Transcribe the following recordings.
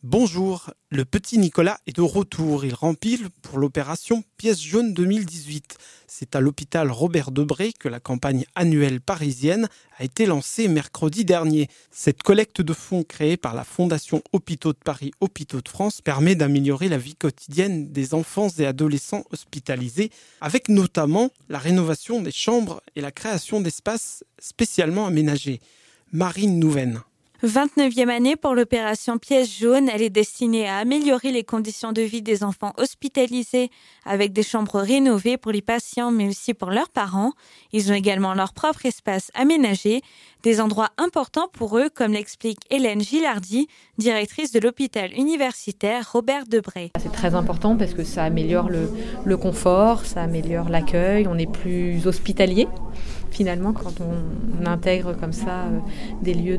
Bonjour, le petit Nicolas est de retour. Il rempile pour l'opération Pièce jaune 2018. C'est à l'hôpital Robert Debré que la campagne annuelle parisienne a été lancée mercredi dernier. Cette collecte de fonds créée par la Fondation Hôpitaux de Paris Hôpitaux de France permet d'améliorer la vie quotidienne des enfants et adolescents hospitalisés, avec notamment la rénovation des chambres et la création d'espaces spécialement aménagés. Marine Nouven. 29e année pour l'opération Pièce jaune. Elle est destinée à améliorer les conditions de vie des enfants hospitalisés avec des chambres rénovées pour les patients mais aussi pour leurs parents. Ils ont également leur propre espace aménagé, des endroits importants pour eux comme l'explique Hélène Gilardi, directrice de l'hôpital universitaire Robert Debré. C'est très important parce que ça améliore le confort, ça améliore l'accueil, on est plus hospitalier. Finalement, quand on intègre comme ça des lieux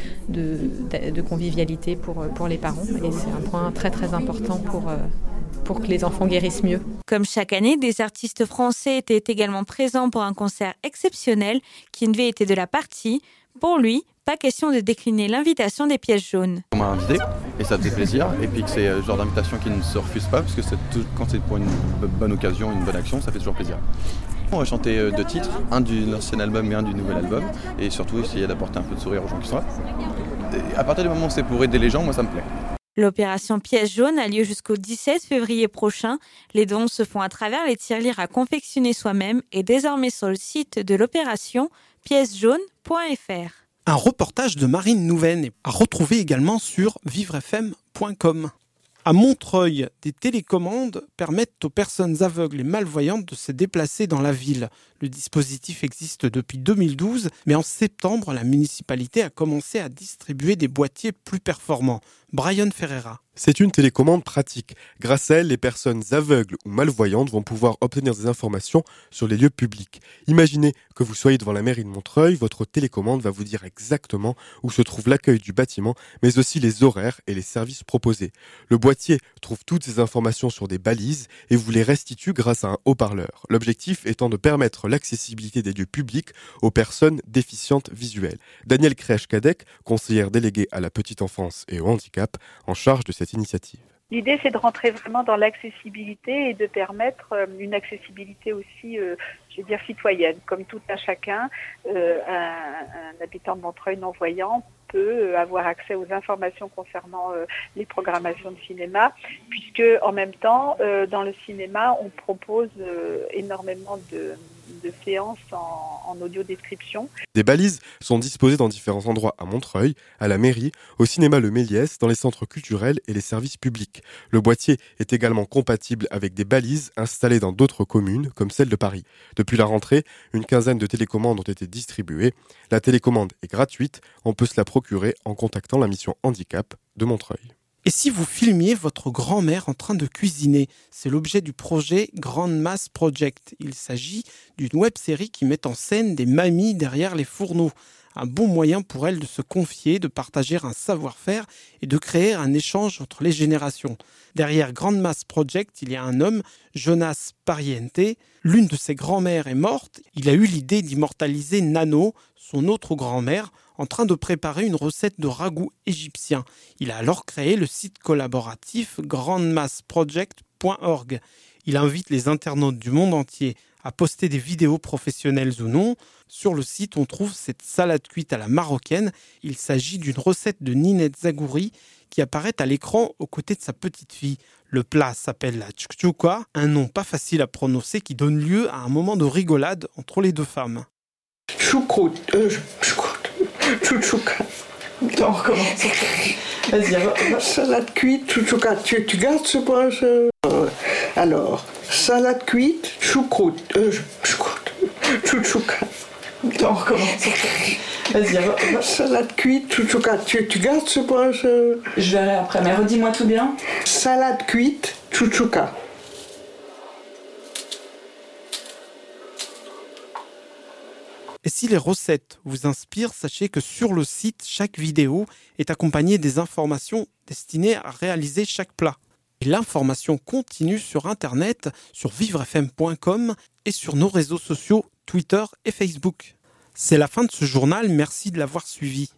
de convivialité pour les parents. Et c'est un point très très important pour que les enfants guérissent mieux. Comme chaque année, des artistes français étaient également présents pour un concert exceptionnel. Kinvey était de la partie. Pour lui, pas question de décliner l'invitation des Pièces jaunes. On m'a invité et ça fait plaisir. Et puis que c'est le genre d'invitation qui ne se refuse pas parce que quand c'est pour une bonne occasion, une bonne action, ça fait toujours plaisir. On va chanter 2 titres, un de l'ancien album et un du nouvel album, et surtout essayer d'apporter un peu de sourire aux gens qui sont là. Et à partir du moment où c'est pour aider les gens, moi ça me plaît. L'opération Pièce jaune a lieu jusqu'au 17 février prochain. Les dons se font à travers les tirelires à confectionner soi-même et désormais sur le site de l'opération piècejaune.fr. Un reportage de Marine Nouven est à retrouver également sur vivrefm.com. À Montreuil, des télécommandes permettent aux personnes aveugles et malvoyantes de se déplacer dans la ville. Le dispositif existe depuis 2012, mais en septembre, la municipalité a commencé à distribuer des boîtiers plus performants. Brian Ferreira. C'est une télécommande pratique. Grâce à elle, les personnes aveugles ou malvoyantes vont pouvoir obtenir des informations sur les lieux publics. Imaginez que vous soyez devant la mairie de Montreuil, votre télécommande va vous dire exactement où se trouve l'accueil du bâtiment, mais aussi les horaires et les services proposés. Le boîtier trouve toutes ces informations sur des balises et vous les restitue grâce à un haut-parleur. L'objectif étant de permettre l'accessibilité des lieux publics aux personnes déficientes visuelles. Danielle Créache-Cadec, conseillère déléguée à la petite enfance et au handicap, en charge de cette initiative. L'idée, c'est de rentrer vraiment dans l'accessibilité et de permettre une accessibilité aussi, citoyenne. Comme tout un chacun, un habitant de Montreuil non-voyant peut avoir accès aux informations concernant les programmations de cinéma, puisque en même temps, dans le cinéma, on propose énormément de séances en audio-description. Des balises sont disposées dans différents endroits à Montreuil, à la mairie, au cinéma Le Méliès, dans les centres culturels et les services publics. Le boîtier est également compatible avec des balises installées dans d'autres communes, comme celle de Paris. Depuis la rentrée, une quinzaine de télécommandes ont été distribuées. La télécommande est gratuite, on peut se la procurer en contactant la mission handicap de Montreuil. Et si vous filmiez votre grand-mère en train de cuisiner? C'est l'objet du projet Grand Mass Project. Il s'agit d'une web-série qui met en scène des mamies derrière les fourneaux. Un bon moyen pour elles de se confier, de partager un savoir-faire et de créer un échange entre les générations. Derrière Grand Mass Project, il y a un homme, Jonas Pariente. L'une de ses grand-mères est morte. Il a eu l'idée d'immortaliser Nano, son autre grand-mère, en train de préparer une recette de ragoût égyptien. Il a alors créé le site collaboratif grandmassproject.org. Il invite les internautes du monde entier à poster des vidéos professionnelles ou non. Sur le site, on trouve cette salade cuite à la marocaine. Il s'agit d'une recette de Ninette Zagouri qui apparaît à l'écran aux côtés de sa petite fille. Le plat s'appelle la tchoukchouka, un nom pas facile à prononcer qui donne lieu à un moment de rigolade entre les deux femmes. Choucroute, tchoutchouka. On recommence. Vas-y, salade cuite, tchoutchouka. Tu gardes ce point. Alors, salade cuite, choucroute, tchoutchouka. On recommence. Vas-y, salade cuite, tchoutchouka. Tu gardes ce point. Je verrai après, mais redis-moi tout bien. Salade cuite, tchoutchouka. Et si les recettes vous inspirent, sachez que sur le site, chaque vidéo est accompagnée des informations destinées à réaliser chaque plat. Et l'information continue sur Internet, sur vivrefm.com et sur nos réseaux sociaux Twitter et Facebook. C'est la fin de ce journal, merci de l'avoir suivi.